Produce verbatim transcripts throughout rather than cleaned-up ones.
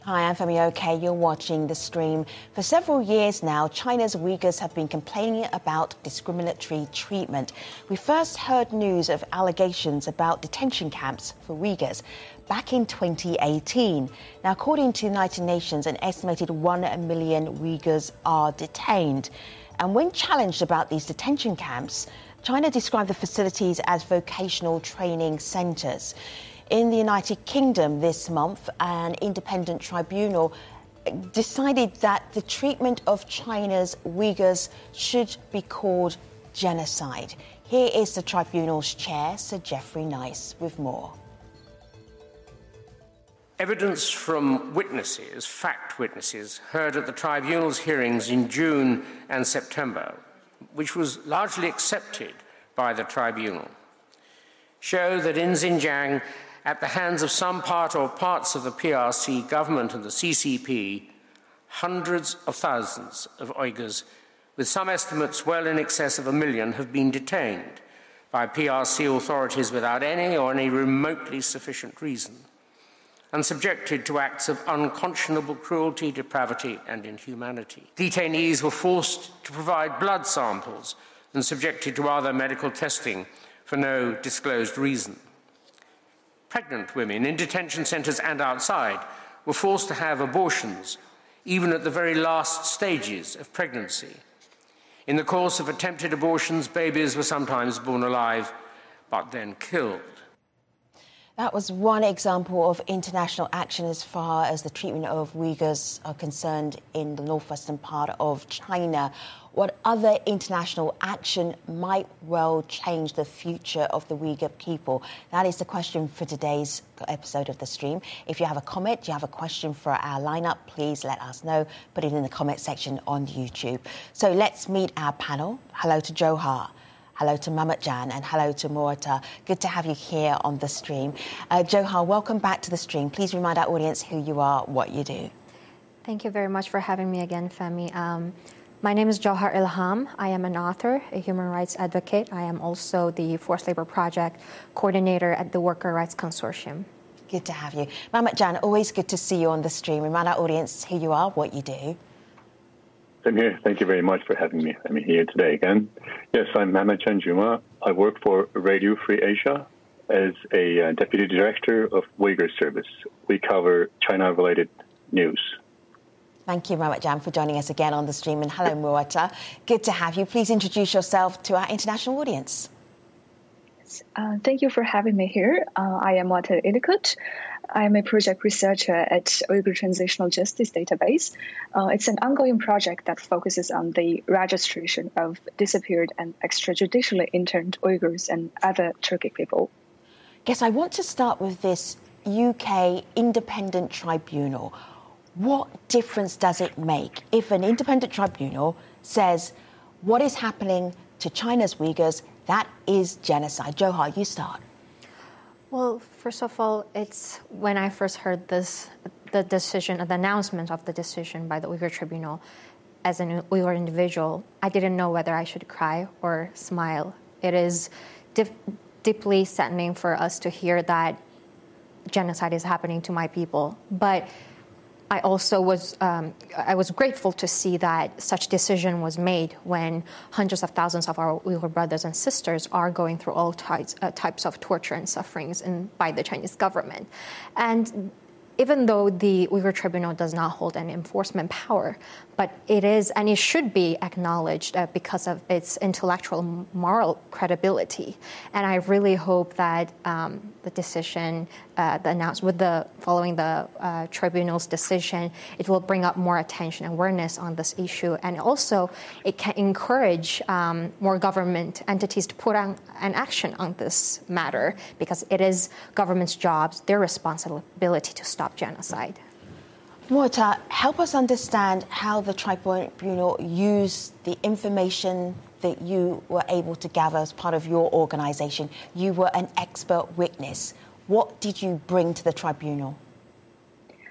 Hi, I'm Femi OK. You're watching The Stream. For several years now, China's Uyghurs have been complaining about discriminatory treatment. We first heard news of allegations about detention camps for Uyghurs back in twenty eighteen. Now, according to the United Nations, an estimated one million Uyghurs are detained. And when challenged about these detention camps, China described the facilities as vocational training centres. In the United Kingdom this month, an independent tribunal decided that the treatment of China's Uyghurs should be called genocide. Here is the tribunal's chair, Sir Geoffrey Nice, with more. Evidence from witnesses, fact witnesses, heard at the tribunal's hearings in June and September, which was largely accepted by the tribunal, show that in Xinjiang, at the hands of some part or parts of the P R C government and the C C P, hundreds of thousands of Uyghurs, with some estimates well in excess of a million, have been detained by P R C authorities without any or any remotely sufficient reason, and subjected to acts of unconscionable cruelty, depravity, and inhumanity. Detainees were forced to provide blood samples and subjected to other medical testing for no disclosed reason. Pregnant women in detention centres and outside were forced to have abortions, even at the very last stages of pregnancy. In the course of attempted abortions, babies were sometimes born alive, but then killed. That was one example of international action as far as the treatment of Uyghurs are concerned in the northwestern part of China. What other international action might well change the future of the Uyghur people? That is the question for today's episode of The Stream. If you have a comment, you have a question for our lineup, please let us know. Put it in the comment section on YouTube. So let's meet our panel. Hello to Johar. Hello to Mamat Jan, and hello to Moata. Good to have you here on The Stream. Uh, Johar, welcome back to The Stream. Please remind our audience who you are, what you do. Thank you very much for having me again, Femi. Um, my name is Johar Ilham. I am an author, a human rights advocate. I am also the Forced Labour Project coordinator at the Worker Rights Consortium. Good to have you. Mamat Jan, always good to see you on The Stream. Remind our audience who you are, what you do. I'm here. Thank you very much for having me. I'm here today again. Yes, I'm Mamat Jan Juma. I work for Radio Free Asia as a uh, Deputy Director of Uyghur Service. We cover China-related news. Thank you, Mamat Jan, for joining us again on The Stream. And hello, Moata. Good to have you. Please introduce yourself to our international audience. Uh, thank you for having me here. Uh, I am Moata Ilikut. I am a project researcher at Uyghur Transitional Justice Database. Uh, it's an ongoing project that focuses on the registration of disappeared and extrajudicially interned Uyghurs and other Turkic people. Guess I want to start with this U K independent tribunal. What difference does it make if an independent tribunal says what is happening to China's Uyghurs, that is genocide? Johar, you start. Well, first of all, it's when I first heard this, the decision, the announcement of the decision by the Uyghur Tribunal, as an Uyghur individual, I didn't know whether I should cry or smile. It is dip, deeply saddening for us to hear that genocide is happening to my people. But I also was um, I was grateful to see that such decision was made when hundreds of thousands of our Uyghur brothers and sisters are going through all types, uh, types of torture and sufferings in, by the Chinese government. And even though the Uyghur Tribunal does not hold any enforcement power, but it is, and it should be acknowledged uh, because of its intellectual moral credibility. And I really hope that um, the decision, uh, the announcement, with the following the uh, tribunal's decision, it will bring up more attention and awareness on this issue, and also it can encourage um, more government entities to put on an action on this matter, because it is government's jobs, their responsibility to stop genocide. Moata, help us understand how the tribunal used the information that you were able to gather as part of your organisation. You were an expert witness. What did you bring to the tribunal?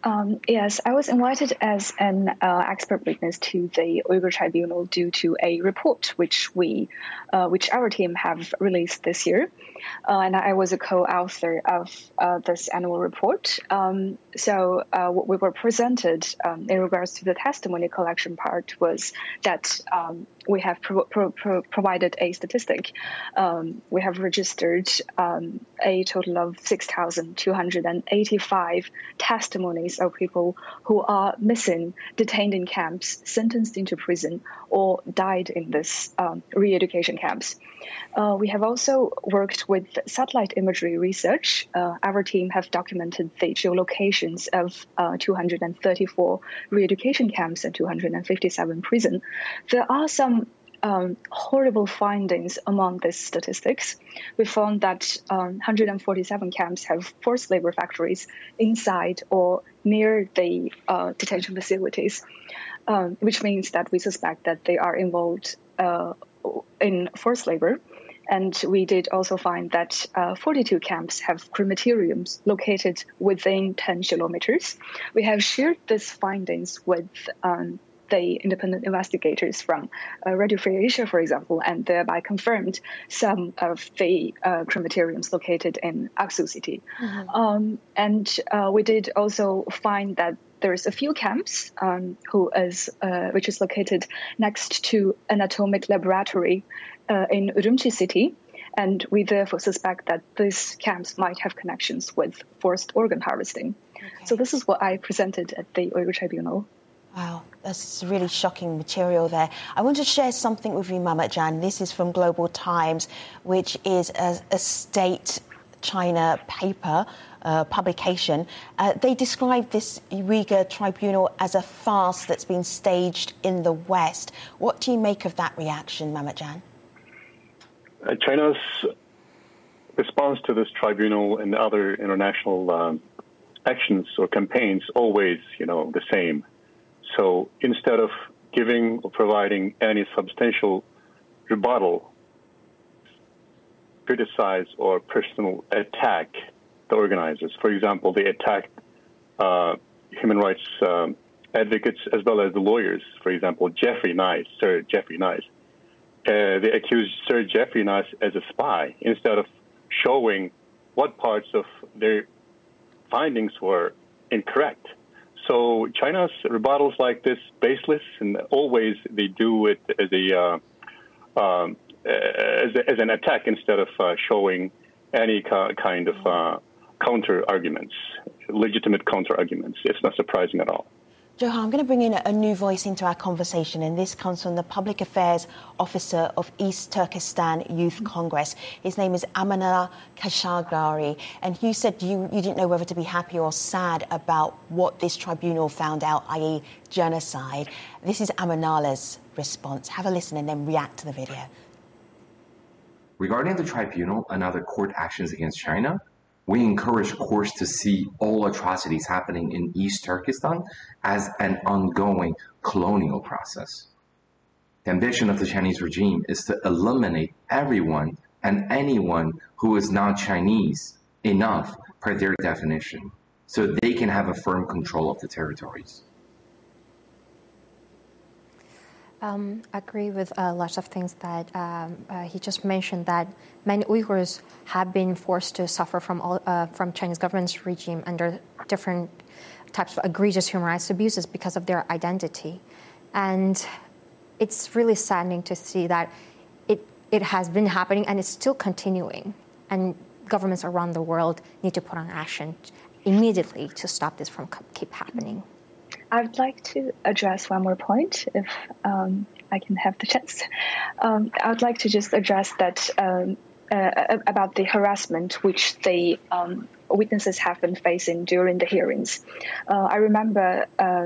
Um, yes, I was invited as an uh, expert witness to the Uyghur Tribunal due to a report which we, uh, which our team have released this year, uh, and I was a co-author of uh, this annual report. Um, so uh, what we were presented um, in regards to the testimony collection part was that um, we have pro- pro- pro- provided a statistic. Um, we have registered um, a total of six thousand two hundred eighty-five testimonies of people who are missing, detained in camps, sentenced into prison, or died in this um, re-education camps. Uh, we have also worked with satellite imagery research. Uh, our team have documented the geolocations of uh, two hundred thirty-four re-education camps and two hundred fifty-seven prison. There are some Um, horrible findings among these statistics. We found that um, one hundred forty-seven camps have forced labor factories inside or near the uh, detention facilities, um, which means that we suspect that they are involved uh, in forced labor. And we did also find that uh, forty-two camps have crematoriums located within ten kilometers. We have shared these findings with um, the independent investigators from uh, Radio Free Asia, for example, and thereby confirmed some of the uh, crematoriums located in Aksu City. Mm-hmm. Um, and uh, we did also find that there's a few camps um, who is, uh, which is located next to an atomic laboratory uh, in Urumqi City. And we therefore suspect that these camps might have connections with forced organ harvesting. Okay. So this is what I presented at the Uyghur Tribunal. Wow, that's really shocking material there. I want to share something with you, Mamat-Jan. This is from Global Times, which is a, a state China paper, uh, publication. Uh, they describe this Uyghur tribunal as a farce that's been staged in the West. What do you make of that reaction, Mamat-Jan? Uh, China's response to this tribunal and other international um, actions or campaigns always, you know, the same. So instead of giving or providing any substantial rebuttal, criticize or personal attack the organizers. For example, they attacked uh, human rights um, advocates as well as the lawyers. For example, Jeffrey Nice, Sir Jeffrey Nice. Uh, they accused Sir Jeffrey Nice as a spy instead of showing what parts of their findings were incorrect. So China's rebuttals like this baseless, and always they do it as a uh, um, as, a, as an attack instead of uh, showing any ca- kind of uh, counter arguments, legitimate counter arguments. It's not surprising at all. Johan, I'm going to bring in a new voice into our conversation, and this comes from the Public Affairs Officer of East Turkestan Youth Congress. His name is Amanullah Kashagari, and you said you, you didn't know whether to be happy or sad about what this tribunal found out, that is genocide. This is Amanullah's response. Have a listen and then react to the video. Regarding the tribunal and other court actions against China, we encourage courts to see all atrocities happening in East Turkestan as an ongoing colonial process. The ambition of the Chinese regime is to eliminate everyone and anyone who is not Chinese enough per their definition, so they can have a firm control of the territories. Um, I agree with uh, lots of things that um, uh, he just mentioned, that many Uyghurs have been forced to suffer from all, uh, from Chinese government's regime under different types of egregious human rights abuses because of their identity. And it's really saddening to see that it, it has been happening and it's still continuing. And governments around the world need to put on action immediately to stop this from keep happening. I'd like to address one more point, if um, I can have the chance. Um, I would like to just address that um, uh, about the harassment which the um, witnesses have been facing during the hearings. Uh, I remember um,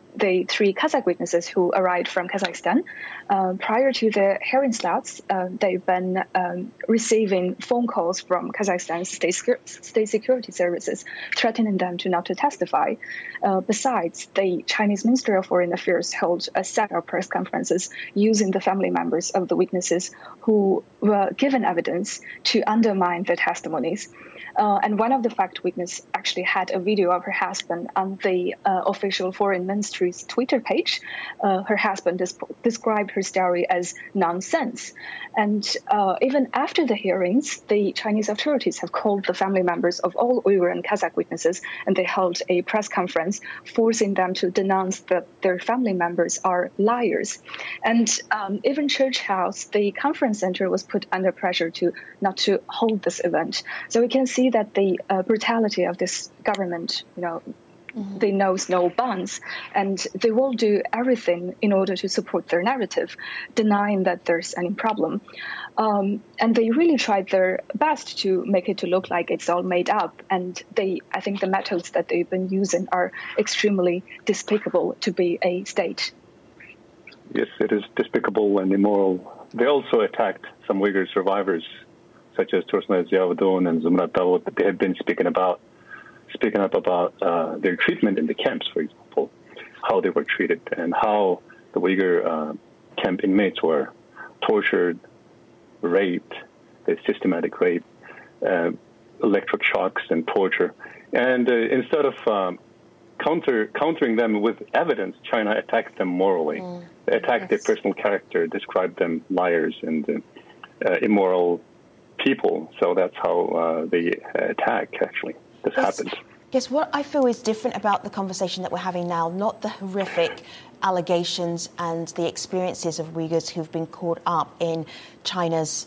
the three Kazakh witnesses who arrived from Kazakhstan. Uh, prior to the hearing starts, uh, they've been um, receiving phone calls from Kazakhstan's state, state security services threatening them to not to testify. Uh, besides, the Chinese Ministry of Foreign Affairs held a set of press conferences using the family members of the witnesses who were given evidence to undermine their testimonies. Uh, and one of the fact witnesses actually had a video of her husband on the uh, official foreign ministry's Twitter page. Uh, her husband des- described her story as nonsense. And uh, even after the hearings, the Chinese authorities have called the family members of all Uyghur and Kazakh witnesses, and they held a press conference forcing them to denounce that their family members are liars. And um, even Church House, the conference center, was put under pressure to not to hold this event. So we can see that the uh, brutality of this government, you know, mm-hmm. they knows no bounds, and they will do everything in order to support their narrative, denying that there's any problem. Um, and they really tried their best to make it to look like it's all made up. And they, I think the methods that they've been using are extremely despicable to be a state. Yes, it is despicable and immoral. They also attacked some Uyghur survivors, such as Tursunay Ziauddin and Zumrat Davut, that they had been speaking about, speaking up about uh, their treatment in the camps, for example, how they were treated and how the Uyghur uh, camp inmates were tortured, raped, the systematic rape, uh, electric shocks and torture. And uh, instead of um, counter countering them with evidence, China attacked them morally. Mm. They attacked yes. their personal character, described them liars and uh, uh, immoral people. So that's how uh, the attack actually this yes. happened. Yes, what I feel is different about the conversation that we're having now, not the horrific allegations and the experiences of Uyghurs who've been caught up in China's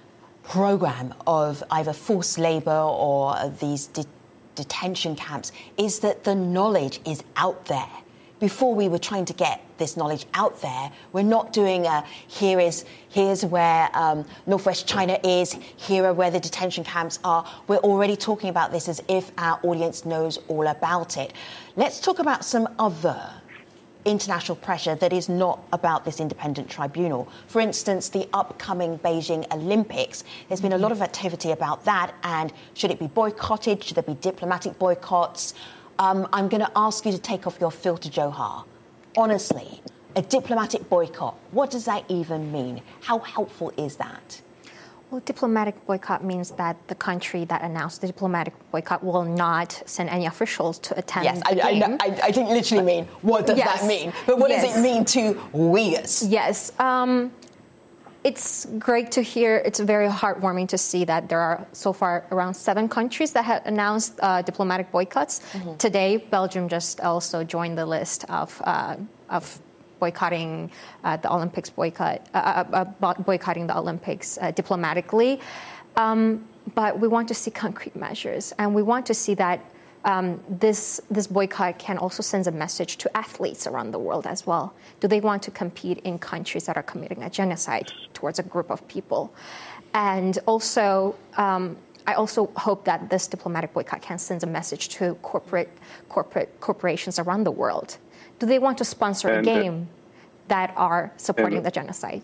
program of either forced labor or these de- detention camps, is that the knowledge is out there. Before we were trying to get this knowledge out there, we're not doing a, here is, here's where um, Northwest China is, here are where the detention camps are. We're already talking about this as if our audience knows all about it. Let's talk about some other international pressure that is not about this independent tribunal. For instance, the upcoming Beijing Olympics. There's been a lot of activity about that, and should it be boycotted? Should there be diplomatic boycotts? Um, I'm going to ask you to take off your filter, Johar. Honestly, a diplomatic boycott, what does that even mean? How helpful is that? Well, diplomatic boycott means that the country that announced the diplomatic boycott will not send any officials to attend yes, the I, game. I, I, I didn't literally mean, what does yes. that mean? But what yes. does it mean to Uyghurs? Yes. Um, It's great to hear. It's very heartwarming to see that there are so far around seven countries that have announced uh, diplomatic boycotts. Mm-hmm. Today, Belgium just also joined the list of uh, of boycotting uh, the Olympics, boycott uh, uh, boycotting the Olympics uh, diplomatically. Um, but we want to see concrete measures, and we want to see that Um, this this boycott can also send a message to athletes around the world as well. Do they want to compete in countries that are committing a genocide towards a group of people? And also, um, I also hope that this diplomatic boycott can send a message to corporate corporate corporations around the world. Do they want to sponsor and, a game uh, that are supporting and, the genocide?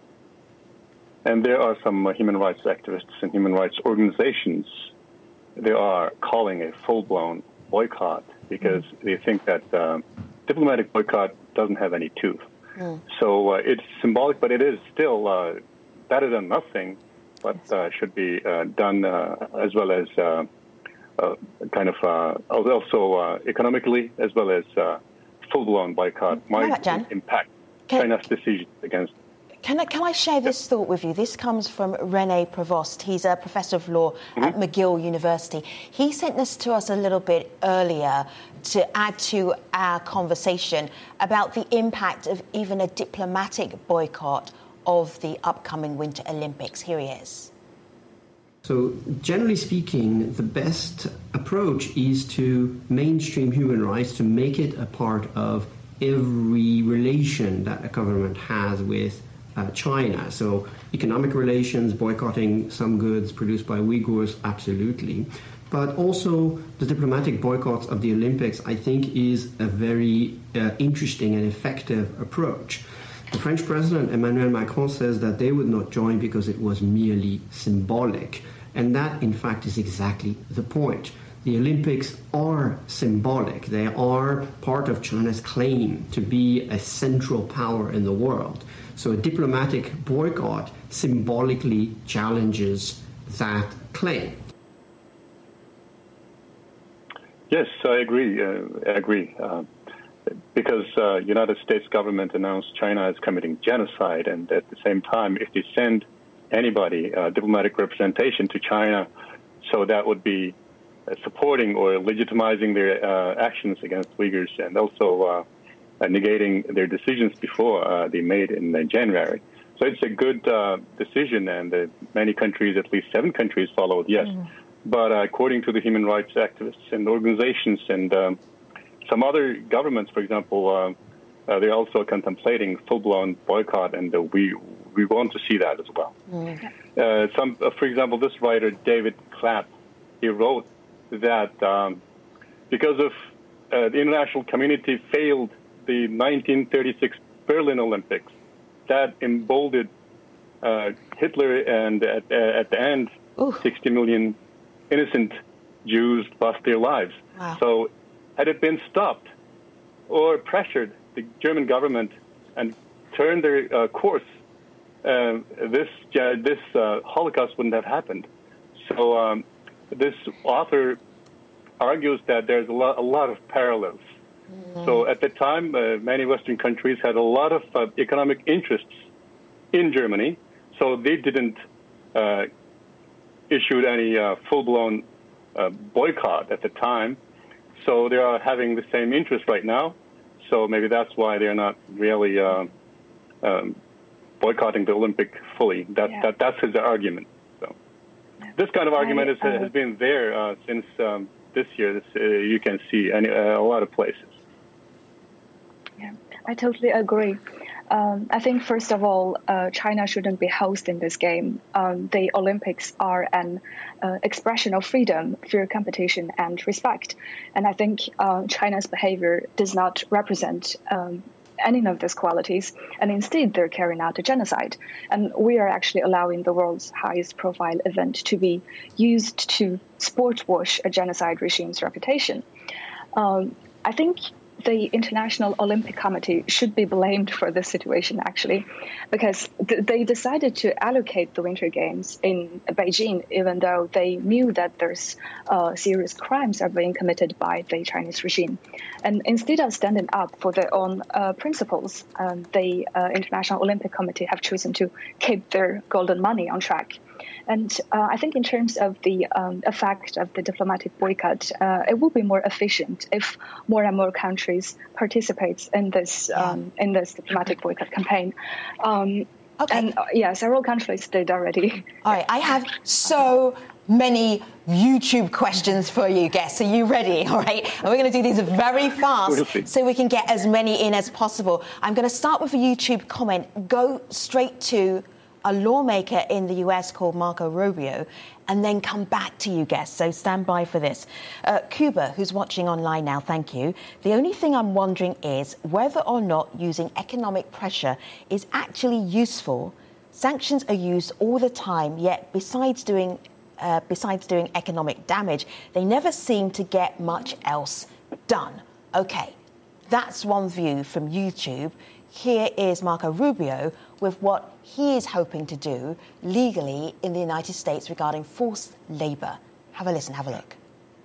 And there are some uh, human rights activists and human rights organizations. They are calling a full-blown boycott because mm. they think that uh, diplomatic boycott doesn't have any tooth. Mm. So uh, it's symbolic, but it is still uh, better than nothing, but uh, should be uh, done uh, as well as uh, uh, kind of uh, also uh, economically, as well as uh, full-blown boycott might impact Can China's decision against. Can I, can I share this thought with you? This comes from René Provost. He's a professor of law mm-hmm. at McGill University. He sent this to us a little bit earlier to add to our conversation about the impact of even a diplomatic boycott of the upcoming Winter Olympics. Here he is. So, generally speaking, the best approach is to mainstream human rights, to make it a part of every relation that a government has with Uh, China. So economic relations, boycotting some goods produced by Uyghurs, absolutely. but also the diplomatic boycotts of the Olympics, I think, is a very uh, interesting and effective approach. The French president, Emmanuel Macron, says that they would not join because it was merely symbolic. And that, in fact, is exactly the point. The Olympics are symbolic. They are part of China's claim to be a central power in the world. So a diplomatic boycott symbolically challenges that claim. Yes, I agree. Uh, I agree. Uh, because uh, United States government announced China is committing genocide, and at the same time, if they send anybody uh, diplomatic representation to China, so that would be uh, supporting or legitimizing their uh, actions against Uyghurs, and also uh, uh, negating their decisions before uh, they made in uh, January. So it's a good uh, decision, and uh, many countries, at least seven countries, followed yes. Mm. But uh, according to the human rights activists and organizations and um, some other governments, for example, uh, uh, they're also contemplating full-blown boycott, and uh, we we want to see that as well. Mm. Uh, some, uh, for example, this writer David Clapp, he wrote that um, because of uh, the international community failed the nineteen thirty-six Berlin Olympics, that emboldened uh, Hitler, and at, uh, at the end, Ooh. sixty million innocent Jews lost their lives. Wow. So had it been stopped or pressured, the German government, and turned their uh, course, uh, this uh, this uh, Holocaust wouldn't have happened. So um, this author argues that there's a lot, a lot of parallels. Mm. So at the time, uh, many Western countries had a lot of uh, economic interests in Germany, so they didn't uh, issue any uh, full-blown uh, boycott at the time. So they are having the same interest right now. So maybe that's why they're not really uh, um, boycotting the Olympic fully. That, yeah. that that's his argument. So this kind of argument is, uh, has been there uh, since um, this year. This, uh, you can see any, uh, a lot of places. Yeah, I totally agree. Um, I think, first of all, uh, China shouldn't be hosting this game. Um, the Olympics are an uh, expression of freedom, fair competition, and respect. And I think uh, China's behavior does not represent um, any of these qualities. And instead, they're carrying out a genocide. And we are actually allowing the world's highest profile event to be used to sport wash a genocide regime's reputation. Um, I think the International Olympic Committee should be blamed for this situation, actually, because th- they decided to allocate the Winter Games in Beijing, even though they knew that there's uh, serious crimes are being committed by the Chinese regime. And instead of standing up for their own uh, principles, um, the uh, International Olympic Committee have chosen to keep their golden money on track. And uh, I think in terms of the um, effect of the diplomatic boycott, uh, it will be more efficient if more and more countries participate in this yeah. um, in this diplomatic boycott campaign. Um, okay. And uh, yeah, several countries did already. All right, I have so many YouTube questions for you, guests. Are you ready? All right, and we're going to do these very fast so we can get as many in as possible. I'm going to start with a YouTube comment, go straight to a lawmaker in the U S called Marco Rubio, and then come back to you, guests. So stand by for this. Uh, Cuba, who's watching online now, thank you. The only thing I'm wondering is whether or not using economic pressure is actually useful. Sanctions are used all the time, yet besides doing uh, besides doing economic damage, they never seem to get much else done. Okay, that's one view from YouTube. Here is Marco Rubio with what he is hoping to do legally in the United States regarding forced labor. Have a listen, have a look.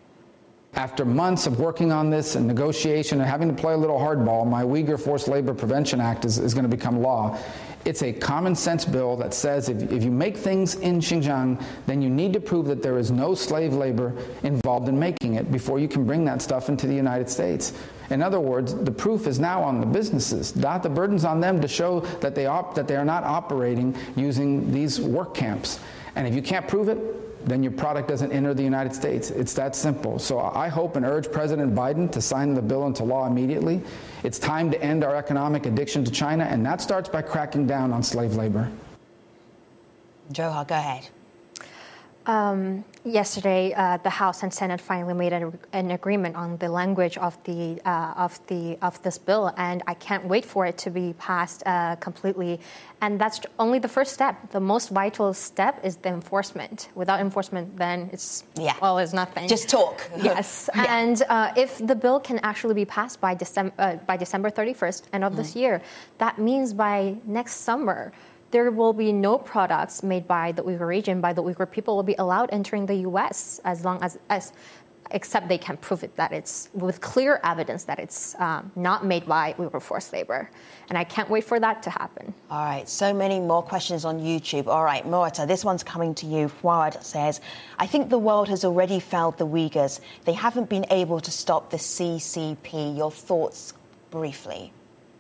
After months of working on this and negotiation and having to play a little hardball, my Uyghur Forced Labor Prevention Act is, is going to become law. It's a common sense bill that says if, if you make things in Xinjiang, then you need to prove that there is no slave labor involved in making it before you can bring that stuff into the United States. In other words, the proof is now on the businesses, not the burden's on them to show that they op- that they are not operating using these work camps. And if you can't prove it, then your product doesn't enter the United States. It's that simple. So I hope and urge President Biden to sign the bill into law immediately. It's time to end our economic addiction to China, and that starts by cracking down on slave labor. Johar, go ahead. Um, yesterday, uh, the House and Senate finally made a, an agreement on the language of the uh, of the of this bill, and I can't wait for it to be passed uh, completely. And that's only the first step. The most vital step is the enforcement. Without enforcement, then it's yeah. well, it's nothing. Just talk. Yes, yeah. and uh, if the bill can actually be passed by December uh, by December thirty-first, end of mm. this year, that means by next summer, there will be no products made by the Uyghur region, by the Uyghur people, will be allowed entering the U S as long as, as except they can prove it that it's with clear evidence that it's um, not made by Uyghur forced labor. And I can't wait for that to happen. All right, so many more questions on YouTube. All right, Morata, this one's coming to you. Fawad says, I think the world has already failed the Uyghurs. They haven't been able to stop the C C P. Your thoughts briefly?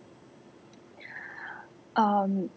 Um...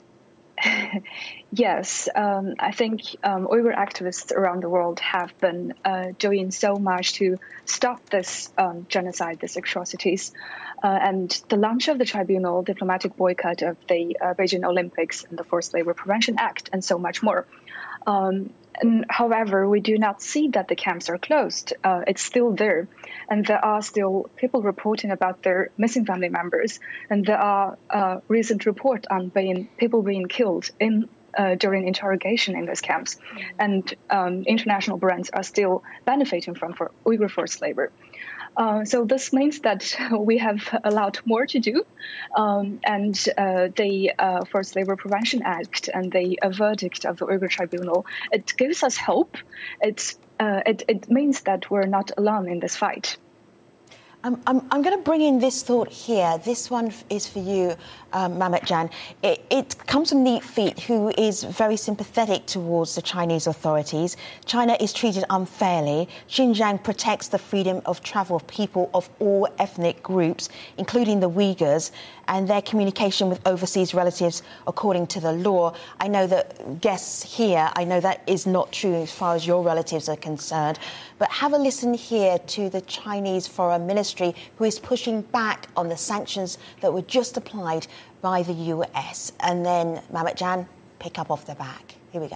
Yes, um, I think um, Uyghur activists around the world have been uh, doing so much to stop this um, genocide, these atrocities. Uh, and the launch of the tribunal, diplomatic boycott of the uh, Beijing Olympics and the Forced Labor Prevention Act, and so much more. Um, and, however, we do not see that the camps are closed. Uh, it's still there. And there are still people reporting about their missing family members. And there are uh, recent reports on being, people being killed in uh, during interrogation in those camps. Mm-hmm. And um, international brands are still benefiting from for Uyghur forced labor. Uh, so this means that we have a lot more to do. Um, and uh, the uh, Forced Labor Prevention Act and the uh, verdict of the Uyghur Tribunal, it gives us hope. It's, uh, it, it means that we're not alone in this fight. Um, I'm, I'm going to bring in this thought here. This one is for you, um, Mametjan. It, it comes from Neat Feet, who is very sympathetic towards the Chinese authorities. China is treated unfairly. Xinjiang protects the freedom of travel of people of all ethnic groups, including the Uyghurs, and their communication with overseas relatives according to the law. I know that guests here, I know that is not true as far as your relatives are concerned. But have a listen here to the Chinese Foreign Ministry, who is pushing back on the sanctions that were just applied by the U S. And then, Mametjan, pick up off the back. Here we go.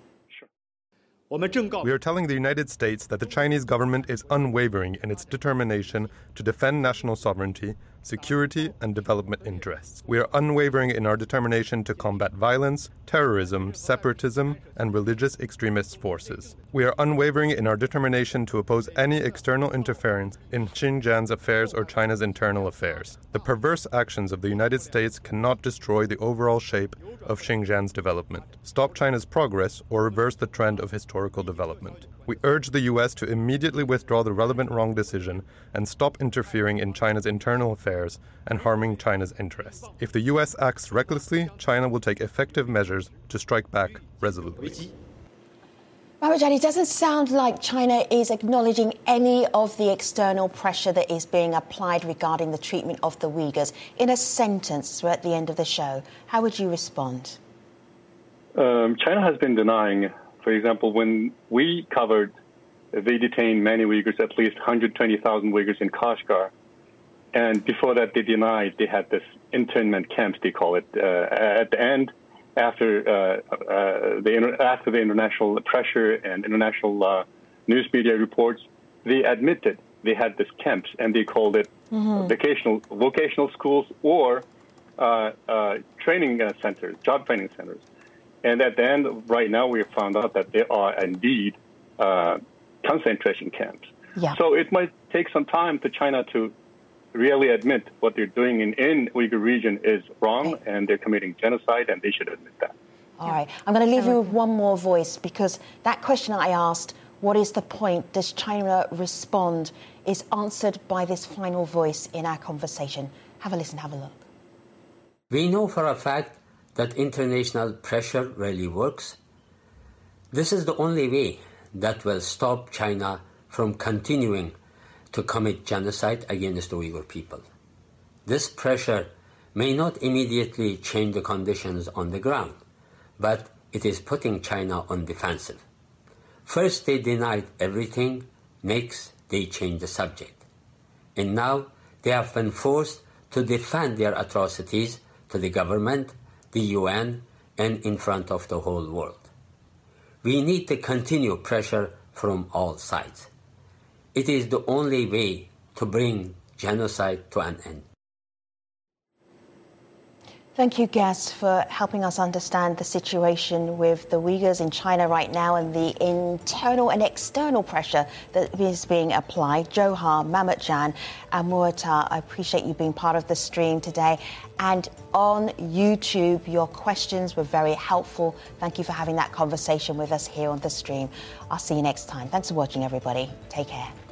We are telling the United States that the Chinese government is unwavering in its determination to defend national sovereignty, security, and development interests. We are unwavering in our determination to combat violence, terrorism, separatism, and religious extremist forces. We are unwavering in our determination to oppose any external interference in Xinjiang's affairs or China's internal affairs. The perverse actions of the United States cannot destroy the overall shape of Xinjiang's development, stop China's progress, or reverse the trend of historical development. We urge the U S to immediately withdraw the relevant wrong decision and stop interfering in China's internal affairs and harming China's interests. If the U S acts recklessly, China will take effective measures to strike back resolutely. Mametjan, it doesn't sound like China is acknowledging any of the external pressure that is being applied regarding the treatment of the Uyghurs. In a sentence, we're at the end of the show. How would you respond? Um, China has been denying. For example, when we covered, they detained many Uyghurs, at least one hundred twenty thousand Uyghurs in Kashgar. And before that, they denied they had this internment camps, they call it. Uh, at the end, after uh, uh, the inter- after the international pressure and international uh, news media reports, they admitted they had this camps, and they called it mm-hmm. vocational vocational schools or uh, uh, training uh, centers, job training centers. And at the end, right now, we have found out that there are indeed uh, concentration camps. Yeah. So it might take some time for China to really admit what they're doing in, in Uyghur region is wrong, okay. and they're committing genocide, and they should admit that. All right. I'm going to leave you with one more voice, because that question I asked, what is the point? Does China respond? Is answered by this final voice in our conversation. Have a listen, have a look. We know for a fact that international pressure really works. This is the only way that will stop China from continuing to commit genocide against the Uyghur people. This pressure may not immediately change the conditions on the ground, but it is putting China on defensive. First they denied everything, next they changed the subject. And now they have been forced to defend their atrocities to the government, the U N, and in front of the whole world. we need to continue pressure from all sides. It is the only way to bring genocide to an end. Thank you, Gas, for helping us understand the situation with the Uyghurs in China right now and the internal and external pressure that is being applied. Johar, Mamatjan and Muatar, I appreciate you being part of the stream today. And on YouTube, your questions were very helpful. Thank you for having that conversation with us here on the stream. I'll see you next time. Thanks for watching, everybody. Take care.